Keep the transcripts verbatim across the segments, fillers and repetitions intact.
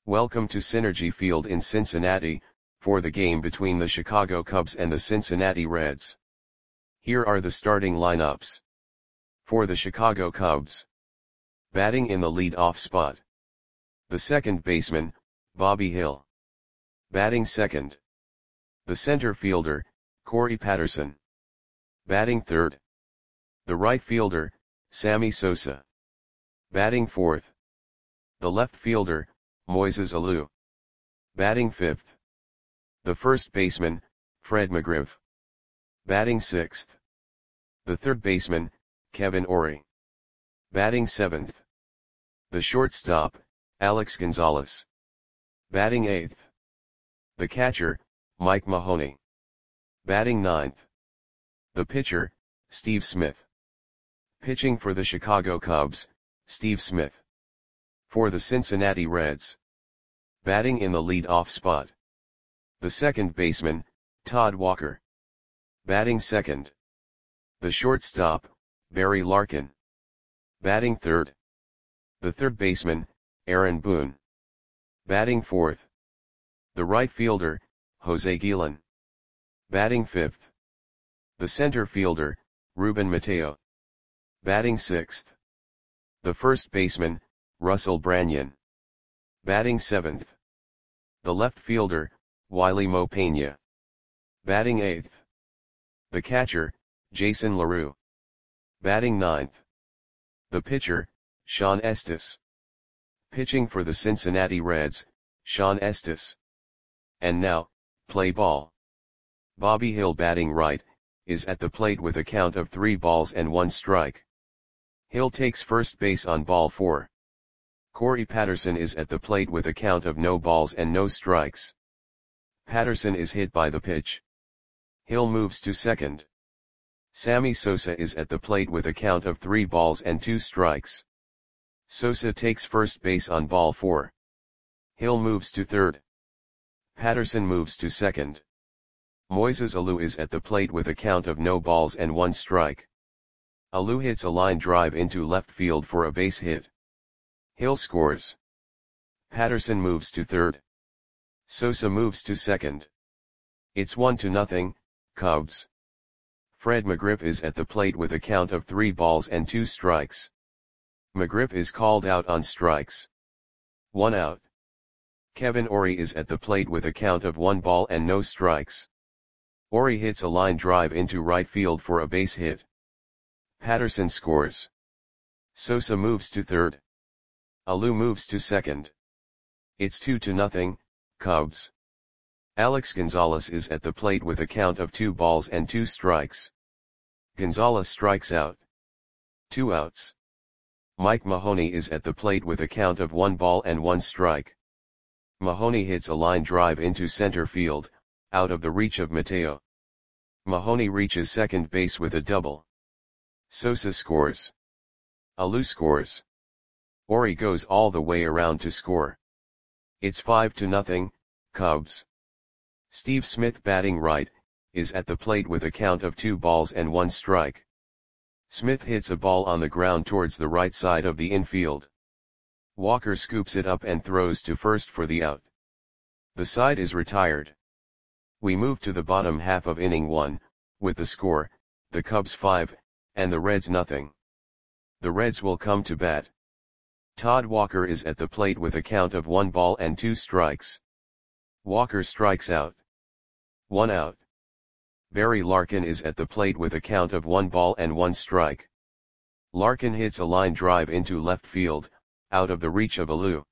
Welcome to Synergy Field in Cincinnati, for the game between the Chicago Cubs and the Cincinnati Reds. Here are the starting lineups. For the Chicago Cubs. Batting in the lead-off spot. The second baseman, Bobby Hill. Batting second. The center fielder, Corey Patterson. Batting third. The right fielder, Sammy Sosa. Batting fourth. The left fielder, Moises Alou. Batting fifth. The first baseman, Fred McGriff. Batting sixth. The third baseman, Kevin Orie. Batting seventh. The shortstop, Alex Gonzalez. Batting eighth. The catcher, Mike Mahoney. Batting ninth. The pitcher, Steve Smith. Pitching for the Chicago Cubs, Steve Smith. For the Cincinnati Reds. Batting in the lead-off spot. The second baseman, Todd Walker. Batting second. The shortstop, Barry Larkin. Batting third. The third baseman, Aaron Boone. Batting fourth. The right fielder, Jose Guillen. Batting fifth. The center fielder, Ruben Mateo. Batting sixth. The first baseman, Russell Branyan. Batting seventh. The left fielder, Wiley Mo Peña. Batting eighth. The catcher, Jason LaRue. Batting ninth. The pitcher, Sean Estes. Pitching for the Cincinnati Reds, Sean Estes. And now, play ball. Bobby Hill batting right, is at the plate with a count of three balls and one strike. Hill takes first base on ball four. Corey Patterson is at the plate with a count of no balls and no strikes. Patterson is hit by the pitch. Hill moves to second. Sammy Sosa is at the plate with a count of three balls and two strikes. Sosa takes first base on ball four. Hill moves to third. Patterson moves to second. Moises Alou is at the plate with a count of no balls and one strike. Alou hits a line drive into left field for a base hit. Hill scores. Patterson moves to third. Sosa moves to second. It's one to nothing, Cubs. Fred McGriff is at the plate with a count of three balls and two strikes. McGriff is called out on strikes. One out. Kevin Orie is at the plate with a count of one ball and no strikes. Orie hits a line drive into right field for a base hit. Patterson scores. Sosa moves to third. Alou moves to second. It's two to nothing, Cubs. Alex Gonzalez is at the plate with a count of two balls and two strikes. Gonzalez strikes out. Two outs. Mike Mahoney is at the plate with a count of one ball and one strike. Mahoney hits a line drive into center field, out of the reach of Mateo. Mahoney reaches second base with a double. Sosa scores. Alou scores. Orie goes all the way around to score. It's five to nothing, Cubs. Steve Smith batting right, is at the plate with a count of two balls and one strike. Smith hits a ball on the ground towards the right side of the infield. Walker scoops it up and throws to first for the out. The side is retired. We move to the bottom half of inning one, with the score, the Cubs five, and the Reds nothing. The Reds will come to bat. Todd Walker is at the plate with a count of one ball and two strikes. Walker strikes out. One out. Barry Larkin is at the plate with a count of one ball and one strike. Larkin hits a line drive into left field, out of the reach of Alou.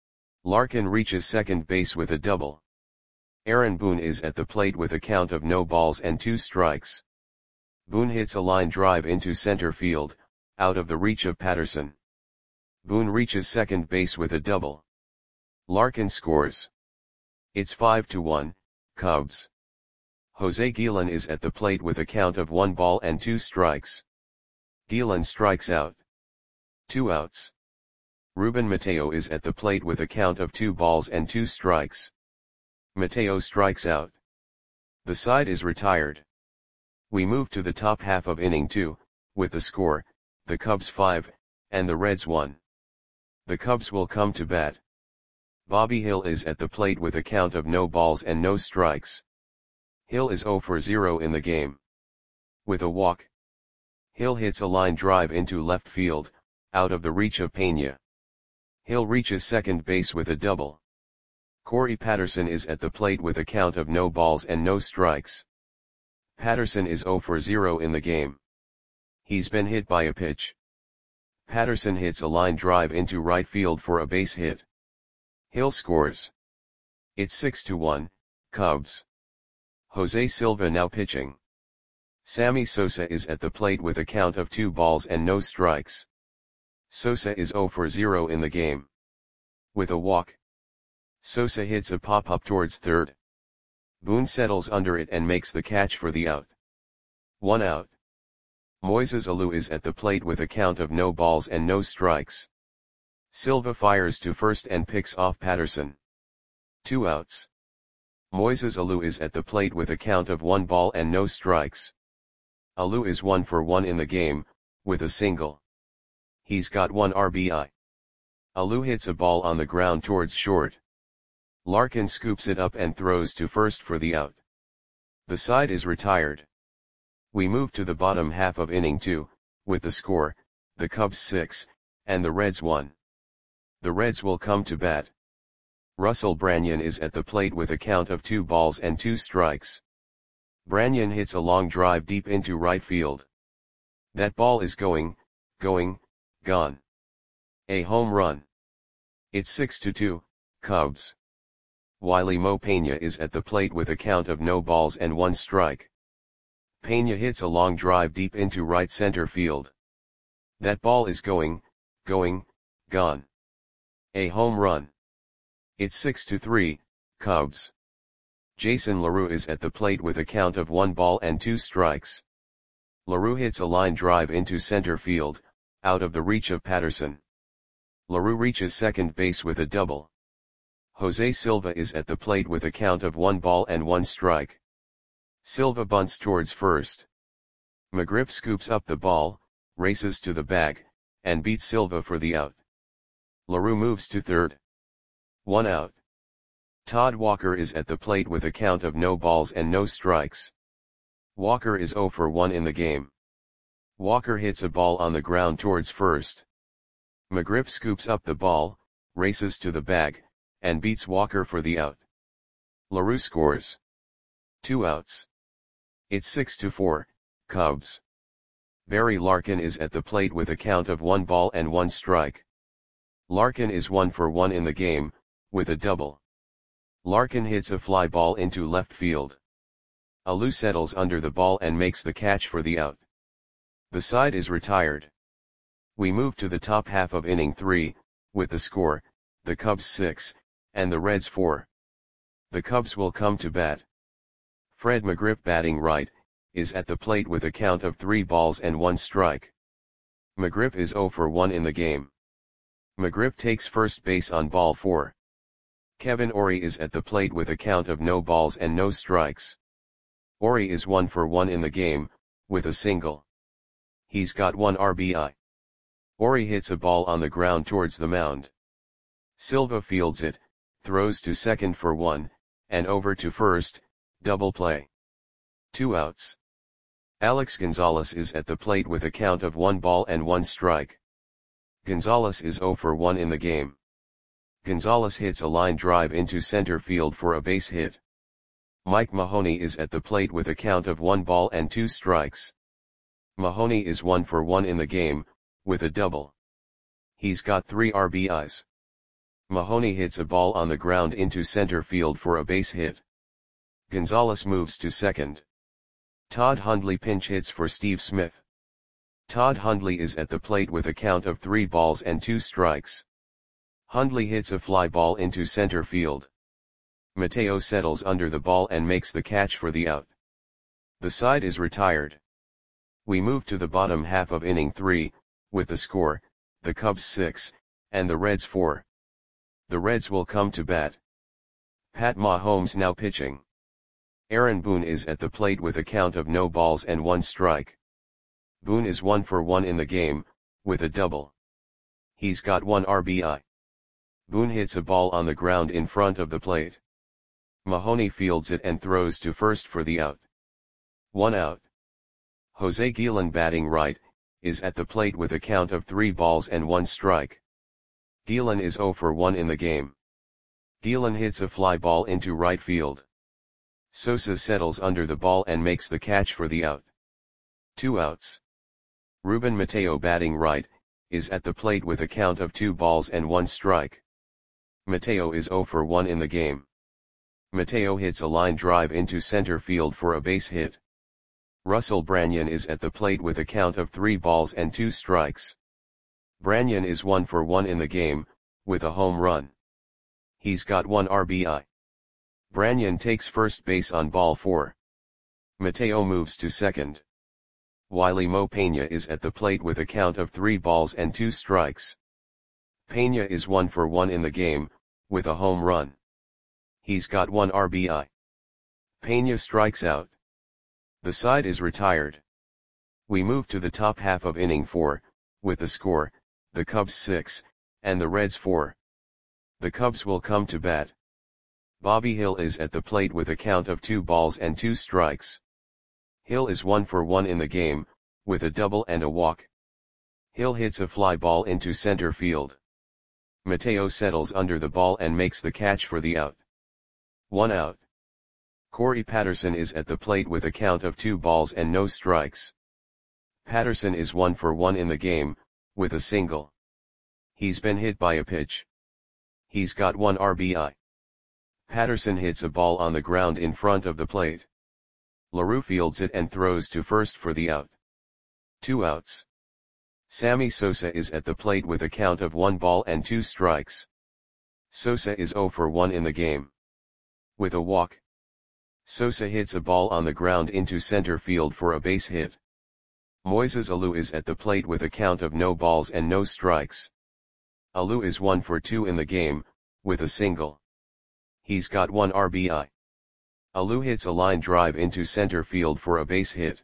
Larkin reaches second base with a double. Aaron Boone is at the plate with a count of no balls and two strikes. Boone hits a line drive into center field, out of the reach of Patterson. Boone reaches second base with a double. Larkin scores. It's five to one, Cubs. Jose Guillen is at the plate with a count of one ball and two strikes. Guillen strikes out. Two outs. Ruben Mateo is at the plate with a count of two balls and two strikes. Mateo strikes out. The side is retired. We move to the top half of inning two, with the score, the Cubs five, and the Reds one. The Cubs will come to bat. Bobby Hill is at the plate with a count of no balls and no strikes. Hill is zero for zero in the game. With a walk, Hill hits a line drive into left field, out of the reach of Pena. Hill reaches second base with a double. Corey Patterson is at the plate with a count of no balls and no strikes. Patterson is zero for zero in the game. He's been hit by a pitch. Patterson hits a line drive into right field for a base hit. Hill scores. It's six to one, Cubs. Jose Silva now pitching. Sammy Sosa is at the plate with a count of two balls and no strikes. Sosa is zero for zero in the game. With a walk, Sosa hits a pop-up towards third. Boone settles under it and makes the catch for the out. One out. Moises Alou is at the plate with a count of no balls and no strikes. Silva fires to first and picks off Patterson. Two outs. Moises Alou is at the plate with a count of one ball and no strikes. Alou is one for one in the game, with a single. He's got one R B I. Alou hits a ball on the ground towards short. Larkin scoops it up and throws to first for the out. The side is retired. We move to the bottom half of inning two, with the score, the Cubs six, and the Reds one. The Reds will come to bat. Russell Branyan is at the plate with a count of two balls and two strikes. Branyan hits a long drive deep into right field. That ball is going, going, gone. A home run. It's six to two, Cubs. Wiley Mo Pena is at the plate with a count of no balls and one strike. Pena hits a long drive deep into right center field. That ball is going, going, gone. A home run. It's six to three, Cubs. Jason LaRue is at the plate with a count of one ball and two strikes. LaRue hits a line drive into center field, out of the reach of Patterson. LaRue reaches second base with a double. Jose Silva is at the plate with a count of one ball and one strike. Silva bunts towards first. McGriff scoops up the ball, races to the bag, and beats Silva for the out. LaRue moves to third. One out. Todd Walker is at the plate with a count of no balls and no strikes. Walker is zero for one in the game. Walker hits a ball on the ground towards first. McGriff scoops up the ball, races to the bag, and beats Walker for the out. LaRue scores. Two outs. It's six to four, Cubs. Barry Larkin is at the plate with a count of one ball and one strike. Larkin is one for one in the game, with a double. Larkin hits a fly ball into left field. Alou settles under the ball and makes the catch for the out. The side is retired. We move to the top half of inning three, with the score, the Cubs six, and the Reds four. The Cubs will come to bat. Fred McGriff batting right, is at the plate with a count of three balls and one strike. McGriff is zero for one in the game. McGriff takes first base on ball four. Kevin Orie is at the plate with a count of no balls and no strikes. Orie is one for one in the game, with a single. He's got one R B I. Orie hits a ball on the ground towards the mound. Silva fields it, throws to second for one, and over to first, double play. Two outs. Alex Gonzalez is at the plate with a count of one ball and one strike. Gonzalez is zero for one in the game. Gonzalez hits a line drive into center field for a base hit. Mike Mahoney is at the plate with a count of one ball and two strikes. Mahoney is one for one in the game, with a double. He's got three R B Is. Mahoney hits a ball on the ground into center field for a base hit. Gonzalez moves to second. Todd Hundley pinch hits for Steve Smith. Todd Hundley is at the plate with a count of three balls and two strikes. Hundley hits a fly ball into center field. Mateo settles under the ball and makes the catch for the out. The side is retired. We move to the bottom half of inning three, with the score, the Cubs six, and the Reds four. The Reds will come to bat. Pat Mahomes now pitching. Aaron Boone is at the plate with a count of no balls and one strike. Boone is one for one in the game, with a double. He's got one R B I. Boone hits a ball on the ground in front of the plate. Mahoney fields it and throws to first for the out. One out. Jose Guillen, batting right, is at the plate with a count of three balls and one strike. Guillen is zero for one in the game. Guillen hits a fly ball into right field. Sosa settles under the ball and makes the catch for the out. Two outs. Ruben Mateo, batting right, is at the plate with a count of two balls and one strike. Mateo is zero for one in the game. Mateo hits a line drive into center field for a base hit. Russell Branyan is at the plate with a count of three balls and two strikes. Branyan is one for one in the game, with a home run. He's got one R B I. Branyan takes first base on ball four. Mateo moves to second. Wiley Mo Peña is at the plate with a count of three balls and two strikes. Peña is one for one in the game, with a home run. He's got one R B I. Peña strikes out. The side is retired. We move to the top half of inning four, with the score, the Cubs six, and the Reds four. The Cubs will come to bat. Bobby Hill is at the plate with a count of two balls and two strikes. Hill is one for one in the game, with a double and a walk. Hill hits a fly ball into center field. Mateo settles under the ball and makes the catch for the out. One out. Corey Patterson is at the plate with a count of two balls and no strikes. Patterson is one for one in the game, with a single. He's been hit by a pitch. He's got one R B I. Patterson hits a ball on the ground in front of the plate. LaRue fields it and throws to first for the out. Two outs. Sammy Sosa is at the plate with a count of one ball and two strikes. Sosa is zero for one in the game. With a walk. Sosa hits a ball on the ground into center field for a base hit. Moises Alou is at the plate with a count of no balls and no strikes. Alou is one for two in the game, with a single. He's got one R B I. Alou hits a line drive into center field for a base hit.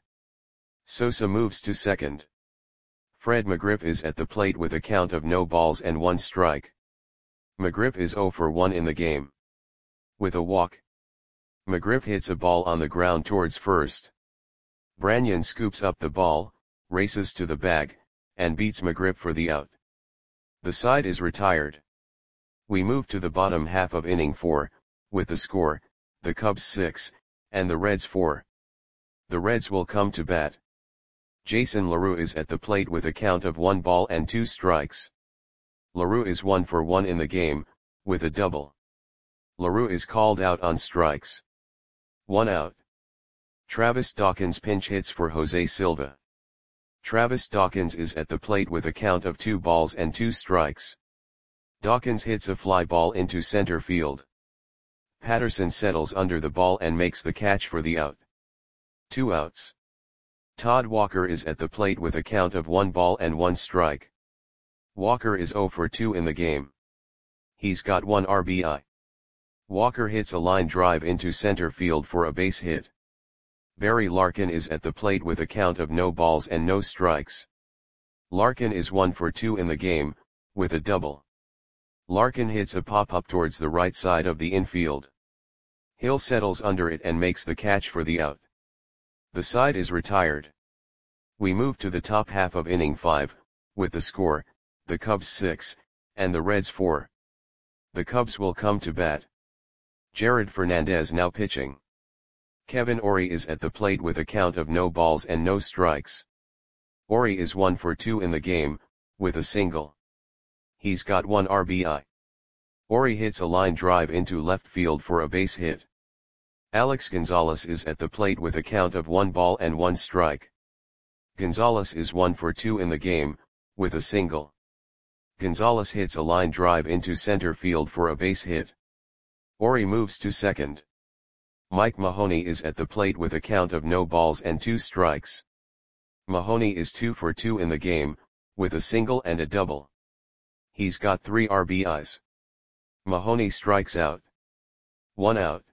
Sosa moves to second. Fred McGriff is at the plate with a count of no balls and one strike. McGriff is zero for one in the game. With a walk. McGriff hits a ball on the ground towards first. Branyan scoops up the ball, races to the bag, and beats McGriff for the out. The side is retired. We move to the bottom half of inning four, with the score, the Cubs six, and the Reds four. The Reds will come to bat. Jason LaRue is at the plate with a count of one ball and two strikes. LaRue is one for one in the game, with a double. LaRue is called out on strikes. One out. Travis Dawkins pinch hits for Jose Silva. Travis Dawkins is at the plate with a count of two balls and two strikes. Dawkins hits a fly ball into center field. Patterson settles under the ball and makes the catch for the out. Two outs. Todd Walker is at the plate with a count of one ball and one strike. Walker is zero for two in the game. He's got one R B I. Walker hits a line drive into center field for a base hit. Barry Larkin is at the plate with a count of no balls and no strikes. Larkin is one for two in the game, with a double. Larkin hits a pop-up towards the right side of the infield. Hill settles under it and makes the catch for the out. The side is retired. We move to the top half of inning five, with the score, the Cubs six, and the Reds four. The Cubs will come to bat. Jared Fernandez now pitching. Kevin Orie is at the plate with a count of no balls and no strikes. Orie is one for two in the game, with a single. He's got one R B I. Orie hits a line drive into left field for a base hit. Alex Gonzalez is at the plate with a count of one ball and one strike. Gonzalez is one for two in the game, with a single. Gonzalez hits a line drive into center field for a base hit. Orie moves to second. Mike Mahoney is at the plate with a count of no balls and two strikes. Mahoney is two for two in the game, with a single and a double. He's got three R B Is. Mahoney strikes out. One out.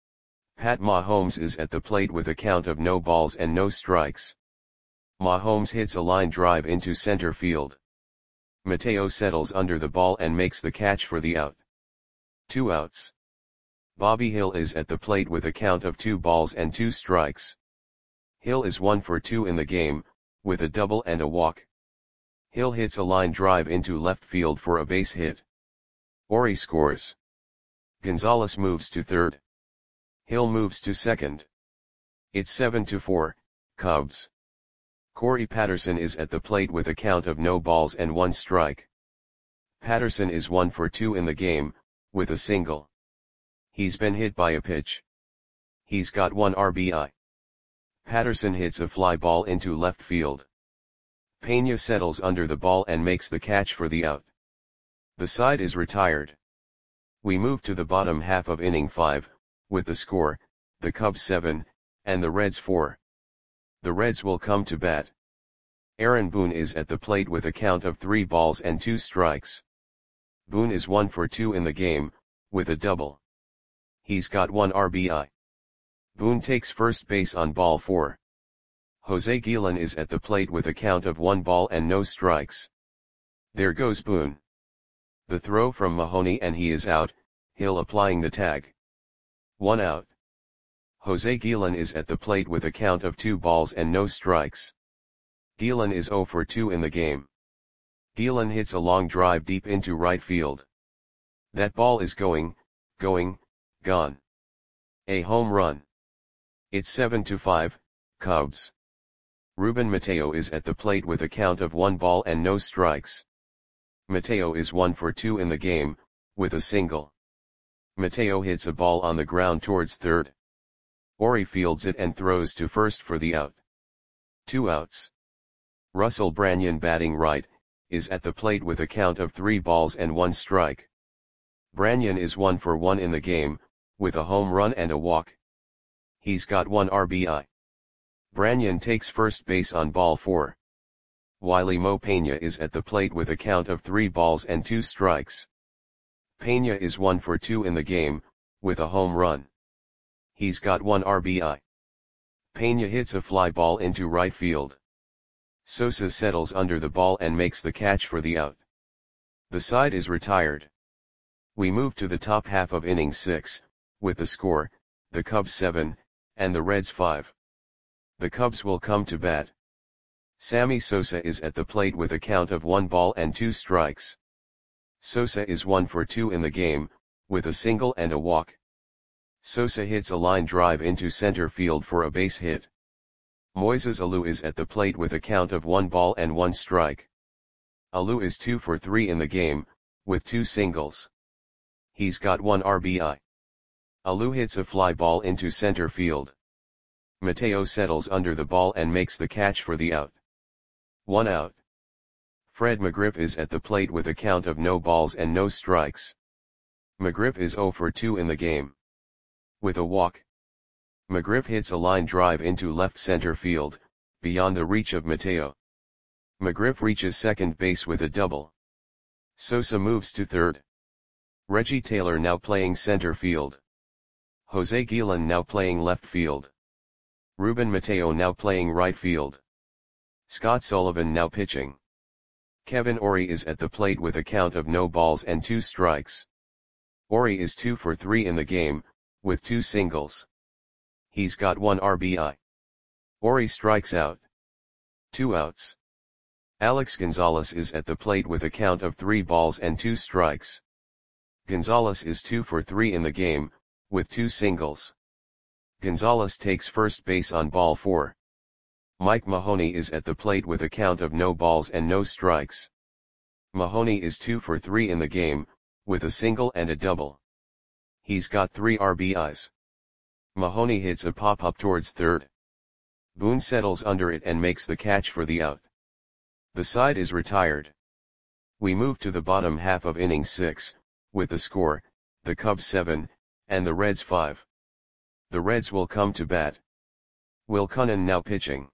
Pat Mahomes is at the plate with a count of no balls and no strikes. Mahomes hits a line drive into center field. Mateo settles under the ball and makes the catch for the out. Two outs. Bobby Hill is at the plate with a count of two balls and two strikes. Hill is one for two in the game, with a double and a walk. Hill hits a line drive into left field for a base hit. Ori scores. Gonzalez moves to third. Hill moves to second. It's seven to four, Cubs. Corey Patterson is at the plate with a count of no balls and one strike. Patterson is one for two in the game, with a single. He's been hit by a pitch. He's got one R B I. Patterson hits a fly ball into left field. Pena settles under the ball and makes the catch for the out. The side is retired. We move to the bottom half of inning five, with the score, the Cubs seven, and the Reds four. The Reds will come to bat. Aaron Boone is at the plate with a count of three balls and two strikes. Boone is one for two in the game, with a double. He's got one R B I. Boone takes first base on ball four. Jose Guillen is at the plate with a count of one ball and no strikes. There goes Boone. The throw from Mahoney and he is out, Hill applying the tag. One out. Jose Guillen is at the plate with a count of two balls and no strikes. Guillen is zero for two in the game. Guillen hits a long drive deep into right field. That ball is going, going, gone. A home run. It's seven to five, Cubs. Ruben Mateo is at the plate with a count of one ball and no strikes. Mateo is one for two in the game, with a single. Mateo hits a ball on the ground towards third. Ori fields it and throws to first for the out. Two outs. Russell Branyan, batting right, is at the plate with a count of three balls and one strike. Branyan is one for one in the game, with a home run and a walk. He's got one R B I. Branyan takes first base on ball four. Wiley Mo Pena is at the plate with a count of three balls and two strikes. Pena is one for two in the game, with a home run. He's got one R B I. Pena hits a fly ball into right field. Sosa settles under the ball and makes the catch for the out. The side is retired. We move to the top half of inning six, with the score, the Cubs seven, and the Reds five. The Cubs will come to bat. Sammy Sosa is at the plate with a count of one ball and two strikes. Sosa is one for two in the game, with a single and a walk. Sosa hits a line drive into center field for a base hit. Moises Alou is at the plate with a count of one ball and one strike. Alou is two for three in the game, with two singles. He's got one R B I. Alou hits a fly ball into center field. Mateo settles under the ball and makes the catch for the out. One out. Fred McGriff is at the plate with a count of no balls and no strikes. McGriff is zero for two in the game. With a walk. McGriff hits a line drive into left center field, beyond the reach of Mateo. McGriff reaches second base with a double. Sosa moves to third. Reggie Taylor now playing center field. Jose Guillen now playing left field. Ruben Mateo now playing right field. Scott Sullivan now pitching. Kevin Ori is at the plate with a count of no balls and two strikes. Ori is two for three in the game, with two singles. He's got one R B I. Ori strikes out. Two outs. Alex Gonzalez is at the plate with a count of three balls and two strikes. Gonzalez is two for three in the game, with two singles. Gonzalez takes first base on ball four. Mike Mahoney is at the plate with a count of no balls and no strikes. Mahoney is two for three in the game, with a single and a double. He's got three R B Is. Mahoney hits a pop-up towards third. Boone settles under it and makes the catch for the out. The side is retired. We move to the bottom half of inning six, with the score, the Cubs seven, and the Reds five. The Reds will come to bat. Will Cunnan now pitching.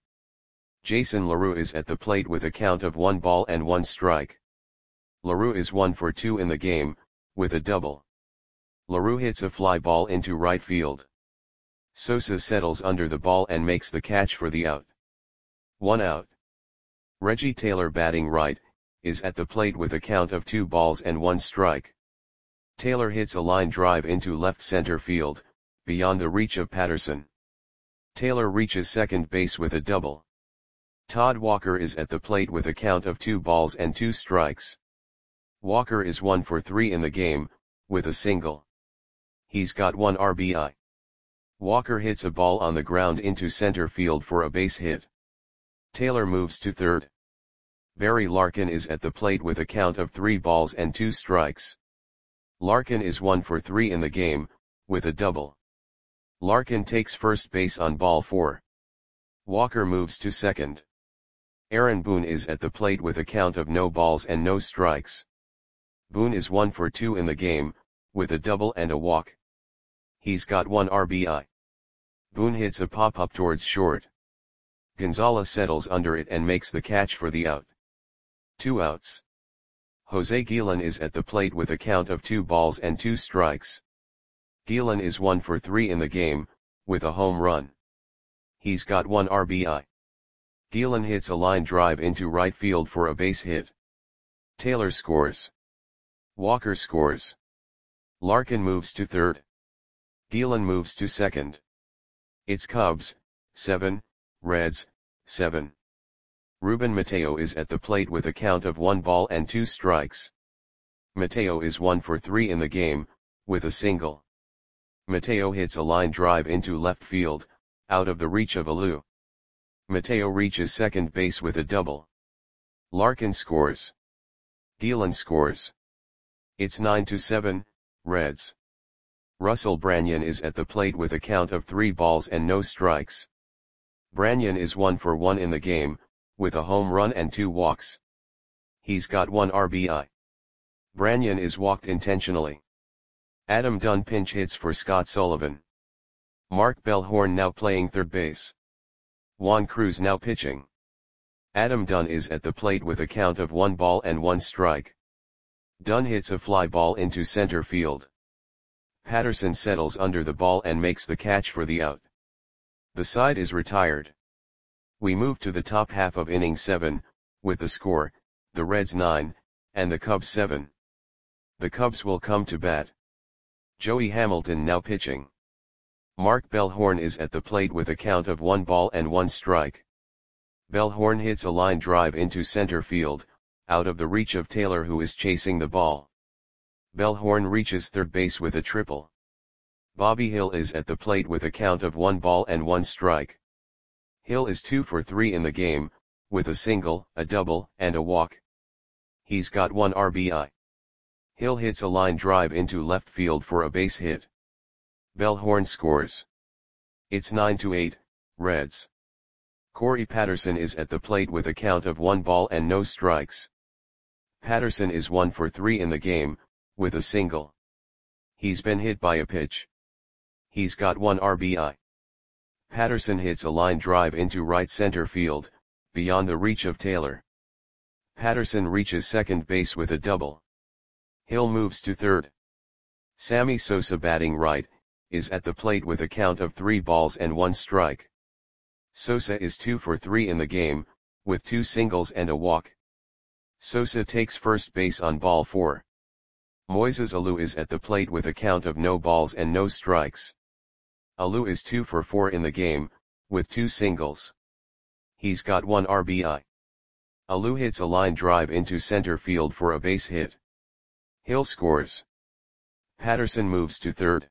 Jason LaRue is at the plate with a count of one ball and one strike. LaRue is one for two in the game, with a double. LaRue hits a fly ball into right field. Sosa settles under the ball and makes the catch for the out. One out. Reggie Taylor batting right, is at the plate with a count of two balls and one strike. Taylor hits a line drive into left center field, beyond the reach of Patterson. Taylor reaches second base with a double. Todd Walker is at the plate with a count of two balls and two strikes. Walker is one for three in the game, with a single. He's got one R B I. Walker hits a ball on the ground into center field for a base hit. Taylor moves to third. Barry Larkin is at the plate with a count of three balls and two strikes. Larkin is one for three in the game, with a double. Larkin takes first base on ball four. Walker moves to second. Aaron Boone is at the plate with a count of no balls and no strikes. Boone is one for two in the game, with a double and a walk. He's got one R B I. Boone hits a pop-up towards short. Gonzalez settles under it and makes the catch for the out. Two outs. Jose Guillen is at the plate with a count of two balls and two strikes. Guillen is one for three in the game, with a home run. He's got one R B I. Guillen hits a line drive into right field for a base hit. Taylor scores. Walker scores. Larkin moves to third. Guillen moves to second. It's Cubs, seven, Reds, seven. Ruben Mateo is at the plate with a count of one ball and two strikes. Mateo is one for three in the game, with a single. Mateo hits a line drive into left field, out of the reach of Alou. Mateo reaches second base with a double. Larkin scores. Guillen scores. It's nine to seven, Reds. Russell Branyan is at the plate with a count of three balls and no strikes. Branyan is one for one in the game, with a home run and two walks. He's got one R B I. Branyan is walked intentionally. Adam Dunn pinch hits for Scott Sullivan. Mark Bellhorn now playing third base. Juan Cruz now pitching. Adam Dunn is at the plate with a count of one ball and one strike. Dunn hits a fly ball into center field. Patterson settles under the ball and makes the catch for the out. The side is retired. We move to the top half of inning seven, with the score, the Reds nine, and the Cubs seven. The Cubs will come to bat. Joey Hamilton now pitching. Mark Bellhorn is at the plate with a count of one ball and one strike. Bellhorn hits a line drive into center field, out of the reach of Taylor who is chasing the ball. Bellhorn reaches third base with a triple. Bobby Hill is at the plate with a count of one ball and one strike. Hill is two for three in the game, with a single, a double, and a walk. He's got one R B I. Hill hits a line drive into left field for a base hit. Bellhorn scores. It's nine to eight, Reds. Corey Patterson is at the plate with a count of one ball and no strikes. Patterson is one for three in the game, with a single. He's been hit by a pitch. He's got one R B I. Patterson hits a line drive into right center field, beyond the reach of Taylor. Patterson reaches second base with a double. Hill moves to third. Sammy Sosa batting right, is at the plate with a count of three balls and one strike. Sosa is two for three in the game, with two singles and a walk. Sosa takes first base on ball four. Moises Alou is at the plate with a count of no balls and no strikes. Alou is two for four in the game, with two singles. He's got one R B I. Alou hits a line drive into center field for a base hit. Hill scores. Patterson moves to third.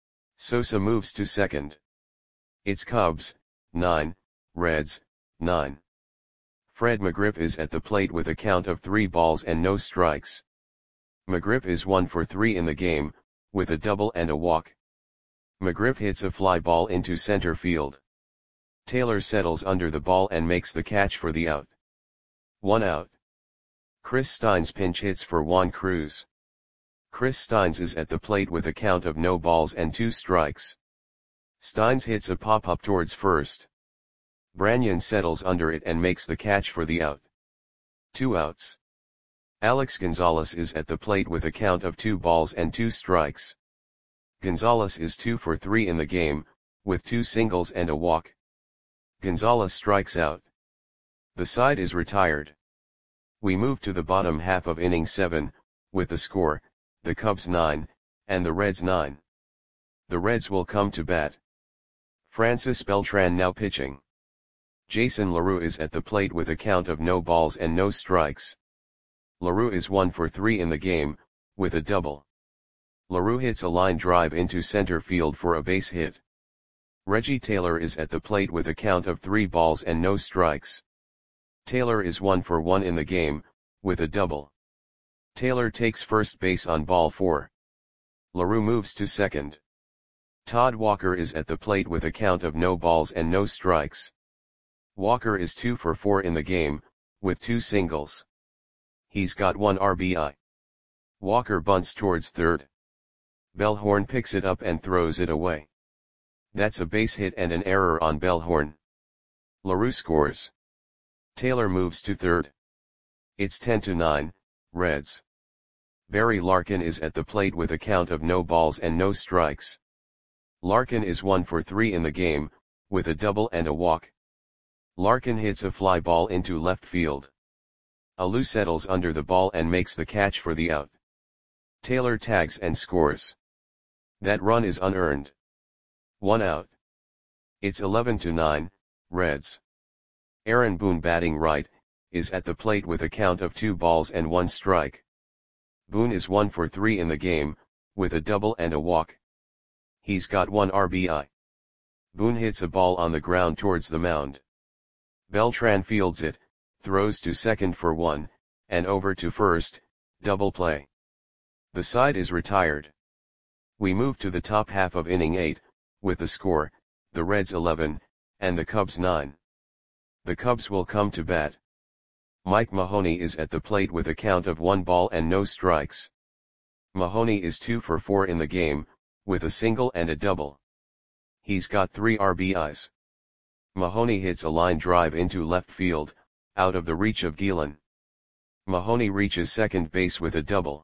Sosa moves to second. It's Cubs, nine, Reds, nine. Fred McGriff is at the plate with a count of three balls and no strikes. McGriff is one for three in the game, with a double and a walk. McGriff hits a fly ball into center field. Taylor settles under the ball and makes the catch for the out. One out. Chris Steins pinch hits for Juan Cruz. Chris Steins is at the plate with a count of no balls and two strikes. Steins hits a pop-up towards first. Branyan settles under it and makes the catch for the out. Two outs. Alex Gonzalez is at the plate with a count of two balls and two strikes. Gonzalez is two for three in the game, with two singles and a walk. Gonzalez strikes out. The side is retired. We move to the bottom half of inning seven, with the score, the Cubs nine, and the Reds nine. The Reds will come to bat. Francis Beltran now pitching. Jason LaRue is at the plate with a count of no balls and no strikes. LaRue is one for three in the game, with a double. LaRue hits a line drive into center field for a base hit. Reggie Taylor is at the plate with a count of three balls and no strikes. Taylor is one for one in the game, with a double. Taylor takes first base on ball four. LaRue moves to second. Todd Walker is at the plate with a count of no balls and no strikes. Walker is two for four in the game, with two singles. He's got one R B I. Walker bunts towards third. Bellhorn picks it up and throws it away. That's a base hit and an error on Bellhorn. LaRue scores. Taylor moves to third. It's ten to nine, Reds. Barry Larkin is at the plate with a count of no balls and no strikes. Larkin is one for three in the game, with a double and a walk. Larkin hits a fly ball into left field. Alou settles under the ball and makes the catch for the out. Taylor tags and scores. That run is unearned. One out. It's eleven to nine, Reds. Aaron Boone batting right, is at the plate with a count of two balls and one strike. Boone is one for three in the game, with a double and a walk. He's got one R B I. Boone hits a ball on the ground towards the mound. Beltran fields it, throws to second for one, and over to first, double play. The side is retired. We move to the top half of inning eight, with the score, the Reds eleven, and the Cubs nine. The Cubs will come to bat. Mike Mahoney is at the plate with a count of one ball and no strikes. Mahoney is two for four in the game, with a single and a double. He's got three R B Is. Mahoney hits a line drive into left field, out of the reach of Gielan. Mahoney reaches second base with a double.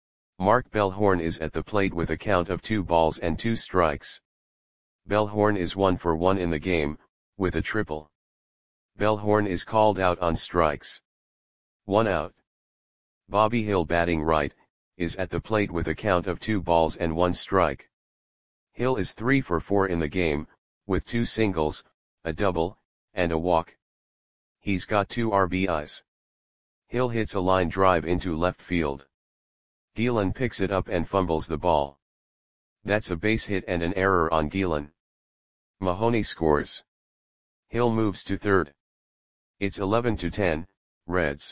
Mark Bellhorn is at the plate with a count of two balls and two strikes. Bellhorn is one for one in the game, with a triple. Bellhorn is called out on strikes. One out. Bobby Hill batting right, is at the plate with a count of two balls and one strike. Hill is three for four in the game, with two singles, a double, and a walk. He's got two R B Is. Hill hits a line drive into left field. Gielan picks it up and fumbles the ball. That's a base hit and an error on Gielan. Mahoney scores. Hill moves to third. It's eleven to ten, Reds.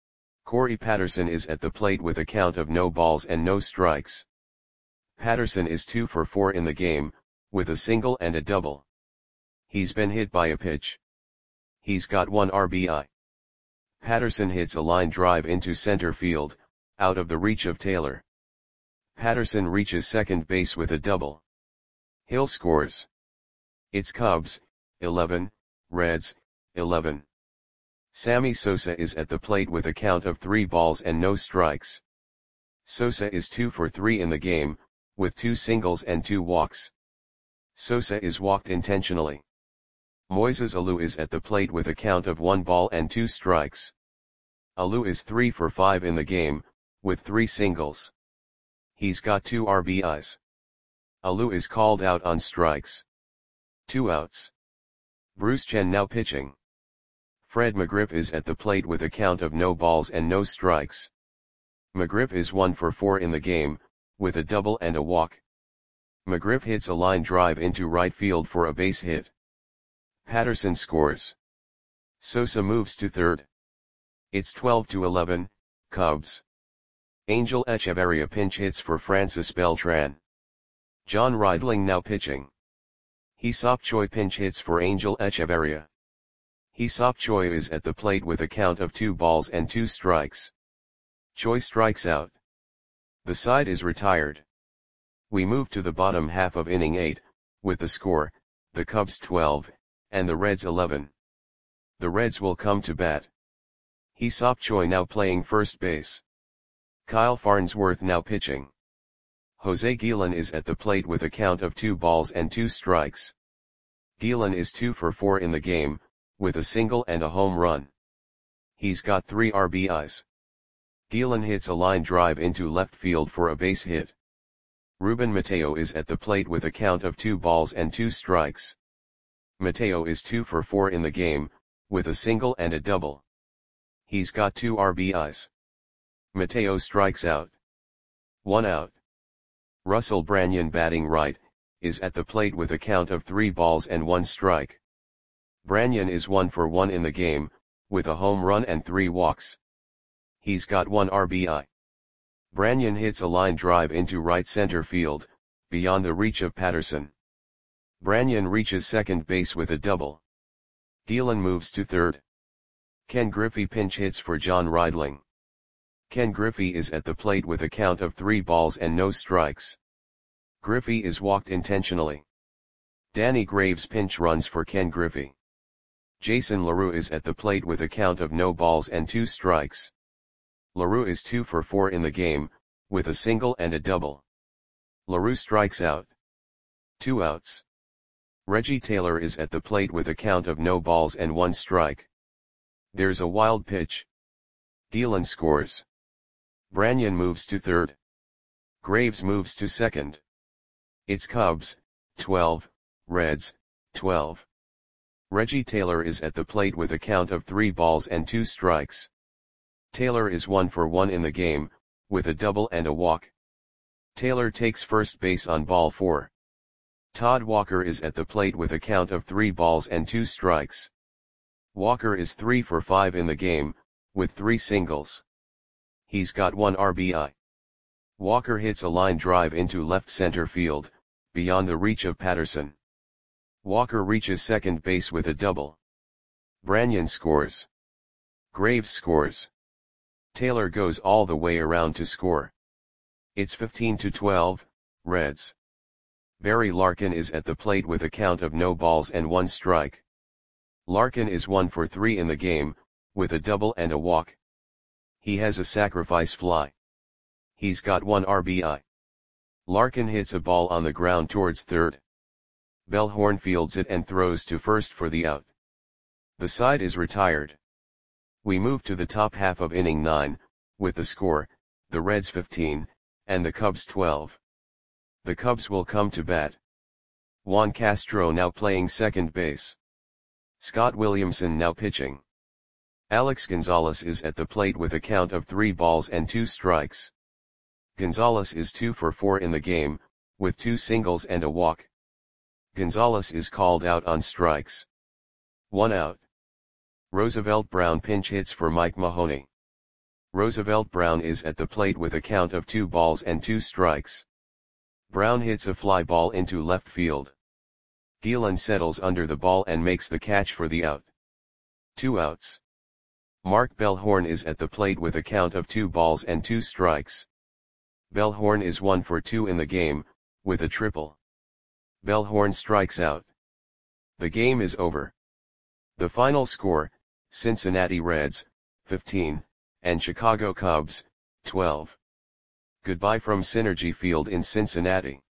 Corey Patterson is at the plate with a count of no balls and no strikes. Patterson is two for four in the game, with a single and a double. He's been hit by a pitch. He's got one R B I. Patterson hits a line drive into center field, out of the reach of Taylor. Patterson reaches second base with a double. Hill scores. It's Cubs, eleven, Reds, eleven. Sammy Sosa is at the plate with a count of three balls and no strikes. Sosa is two for three in the game, with two singles and two walks. Sosa is walked intentionally. Moises Alou is at the plate with a count of one ball and two strikes. Alou is three for five in the game, with three singles. He's got two R B Is. Alou is called out on strikes. Two outs. Bruce Chen now pitching. Fred McGriff is at the plate with a count of no balls and no strikes. McGriff is one for four in the game, with a double and a walk. McGriff hits a line drive into right field for a base hit. Patterson scores. Sosa moves to third. It's twelve to eleven, Cubs. Angel Echeverria pinch hits for Francis Beltran. John Ridling now pitching. Hee-Seop Choi pinch hits for Angel Echeverria. Hee-Seop Choi is at the plate with a count of two balls and two strikes. Choi strikes out. The side is retired. We move to the bottom half of inning eight, with the score, the Cubs twelve, and the Reds eleven. The Reds will come to bat. Hee-Seop Choi now playing first base. Kyle Farnsworth now pitching. Jose Gielan is at the plate with a count of two balls and two strikes. Gielan is two for four in the game, with a single and a home run. He's got three R B Is. Gielan hits a line drive into left field for a base hit. Ruben Mateo is at the plate with a count of two balls and two strikes. Mateo is two for four in the game, with a single and a double. He's got two R B Is. Mateo strikes out. One out. Russell Branyan, batting right, is at the plate with a count of three balls and one strike. Branyan is one for one in the game, with a home run and three walks. He's got one R B I. Branyan hits a line drive into right center field, beyond the reach of Patterson. Branyan reaches second base with a double. Gielan moves to third. Ken Griffey pinch hits for John Ridling. Ken Griffey is at the plate with a count of three balls and no strikes. Griffey is walked intentionally. Danny Graves pinch runs for Ken Griffey. Jason LaRue is at the plate with a count of no balls and two strikes. LaRue is two for four in the game, with a single and a double. LaRue strikes out. Two outs. Reggie Taylor is at the plate with a count of no balls and one strike. There's a wild pitch. Gielan scores. Branyan moves to third. Graves moves to second. It's Cubs, twelve, Reds, twelve. Reggie Taylor is at the plate with a count of three balls and two strikes. Taylor is one for one in the game, with a double and a walk. Taylor takes first base on ball four. Todd Walker is at the plate with a count of three balls and two strikes. Walker is three for five in the game, with three singles. He's got one R B I. Walker hits a line drive into left center field, beyond the reach of Patterson. Walker reaches second base with a double. Branyan scores. Graves scores. Taylor goes all the way around to score. It's fifteen to twelve, Reds. Barry Larkin is at the plate with a count of no balls and one strike. Larkin is one for three in the game, with a double and a walk. He has a sacrifice fly. He's got one R B I. Larkin hits a ball on the ground towards third. Bellhorn fields it and throws to first for the out. The side is retired. We move to the top half of inning nine, with the score, the Reds fifteen, and the Cubs twelve. The Cubs will come to bat. Juan Castro now playing second base. Scott Williamson now pitching. Alex Gonzalez is at the plate with a count of three balls and two strikes. Gonzalez is two for four in the game, with two singles and a walk. Gonzalez is called out on strikes. One out. Roosevelt Brown pinch hits for Mike Mahoney. Roosevelt Brown is at the plate with a count of two balls and two strikes. Brown hits a fly ball into left field. Gielan settles under the ball and makes the catch for the out. Two outs. Mark Bellhorn is at the plate with a count of two balls and two strikes. Bellhorn is one for two in the game, with a triple. Bellhorn strikes out. The game is over. The final score, Cincinnati Reds, fifteen, and Chicago Cubs, twelve. Goodbye from Synergy Field in Cincinnati.